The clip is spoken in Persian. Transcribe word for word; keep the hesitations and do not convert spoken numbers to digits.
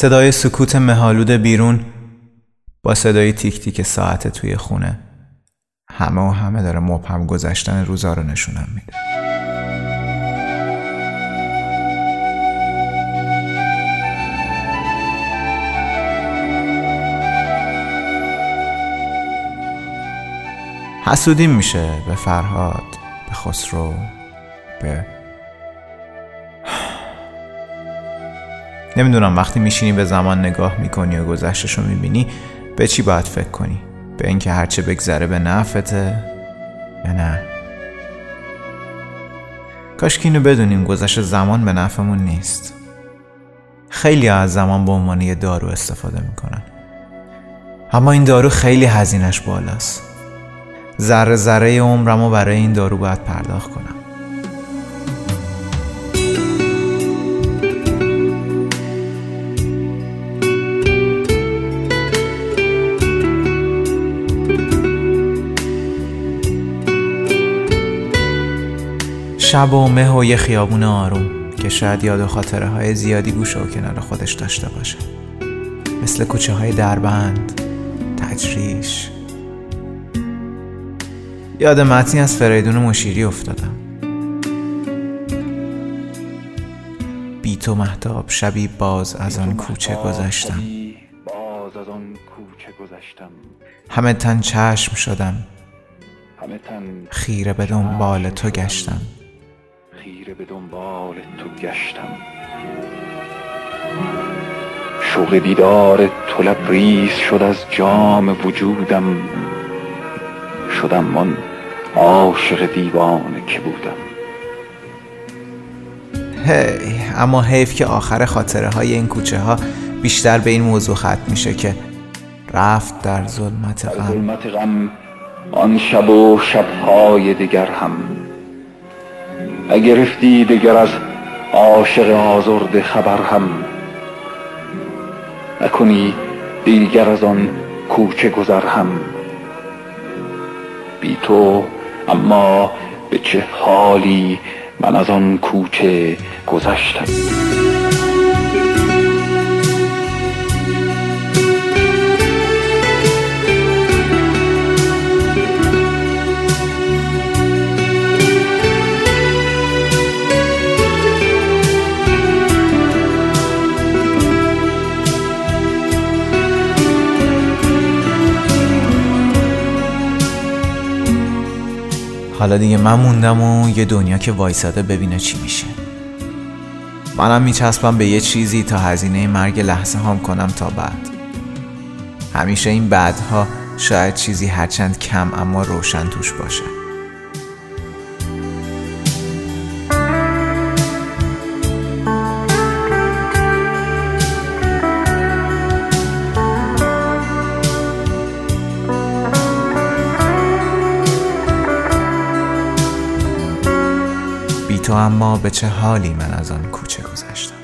صدای سکوت مه‌آلود بیرون با صدای تیک تیک ساعت توی خونه همه و همه داره مبهم گذشتن روزا رو نشونم میده. حسودیم میشه به فرهاد، به خسرو، به نمیدونم. وقتی میشینی به زمان نگاه میکنی و گذشتش رو میبینی به چی باید فکر کنی؟ به اینکه هرچه بگذره به نفعته یا نه؟ کاش که اینو بدونیم گذشت زمان به نفعمون نیست. خیلی ها از زمان به عنوان یه دارو استفاده میکنن، اما این دارو خیلی هزینه‌اش بالاست. ذره ذره عمرمو برای این دارو باید پرداخت کنم. شب و مه و یه خیابون آروم که شاید یاد و خاطره های زیادی گوشه و کنار خودش داشته باشه، مثل کوچه های دربند، تجریش. یاد متنی از فریدون مشیری افتادم. بی تو مهتاب شبی باز از آن کوچه گذشتم، همه تن چشم شدم، خیره به دنبال تو گشتم. خیره به دنبال تو گشتم شوق دیدار تو لبریز شد از جام وجودم، شدم من عاشق دیوانه که بودم. هی اما حیف که آخر خاطره های این کوچه ها بیشتر به این موضوع ختم میشه که رفت در ظلمت غم. ظلمت غم آن شب و شبهای دیگر هم نگرفتی دیگر از عاشق آزرده خبر هم، نکنی دیگر از آن کوچه گذر هم. بی تو اما به چه حالی من از آن کوچه گذشتم. حالا دیگه من موندم و یه دنیا که وایساده ببینه چی میشه. منم میچسبم به یه چیزی تا هزینه مرگ لحظه هام کنم تا بعد. همیشه این بعدها شاید چیزی هرچند کم اما روشن توش باشه. تو اما به چه حالی من از آن کوچه گذشتم.